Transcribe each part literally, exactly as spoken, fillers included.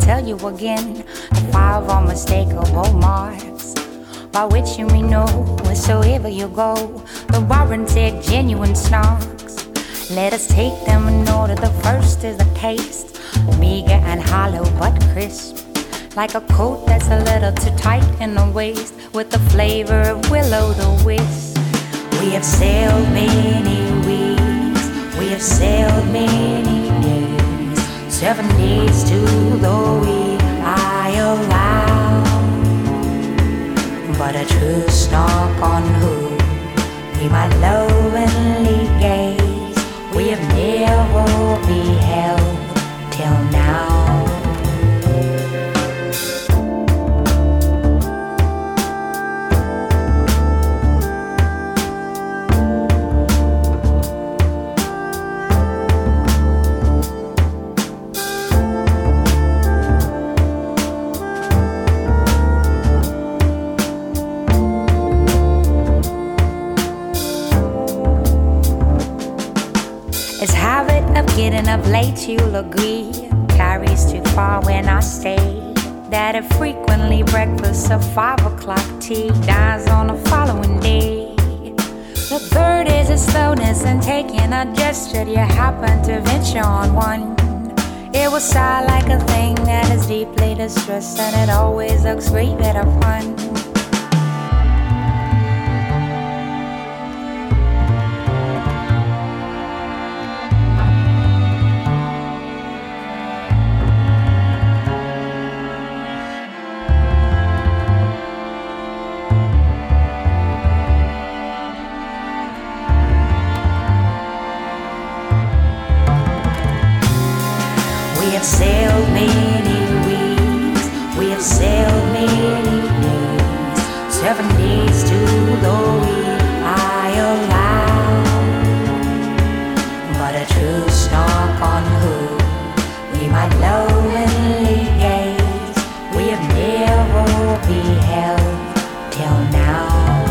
tell you again the five unmistakable marks by which you may know wheresoever you go, the warranted genuine snarks. Let us take them in order. The first is a taste, meager and hollow but crisp, like a coat that's a little too tight in the waist, with the flavor of will-o'-the-wisp. We have sailed many weeks, we have sailed many days, seven days to the week I allow, but a true snark on whom we might lovingly gaze, we have never beheld till now. Getting up late, you'll agree, carries too far when I stay. That it frequently breakfast of five o'clock tea dies on the following day. The third is a slowness in taking a gesture. You happen to venture on one. It will sigh like a thing that is deeply distressed, and it always looks great at a fun. We have sailed many weeks, we have sailed many days, seven days to the week I allow, but a true snark on whom we might lovingly gaze, we have never beheld till now.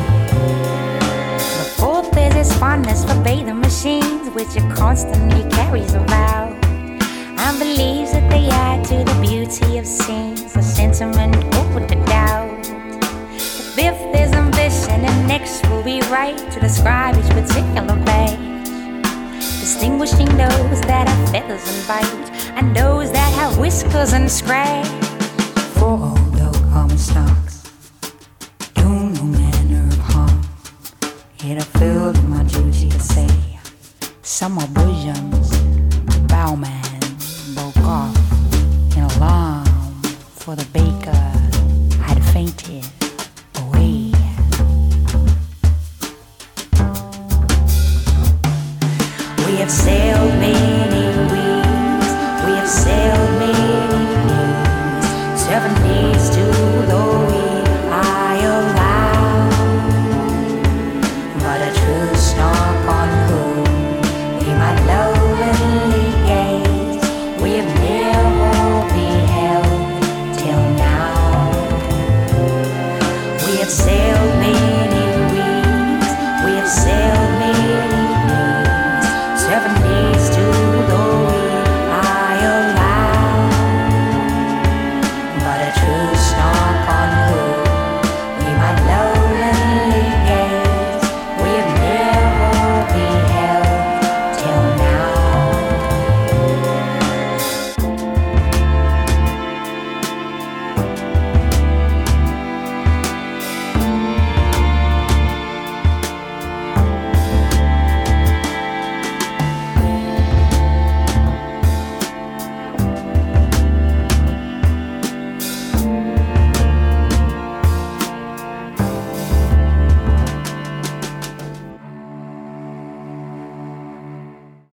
The fourth is his fondness for bathing machines, which it constantly carries about, and believes that they add to the beauty of scenes, a sentiment over the doubt. The fifth is ambition, and next will be right to describe each particular page, distinguishing those that have feathers and bite, and those that have whiskers and scratch. For although common stocks do no manner of harm, yet I feel it my duty to say, some are bosoms, the bowman broke off in alarm, for the baker had fainted away. We have said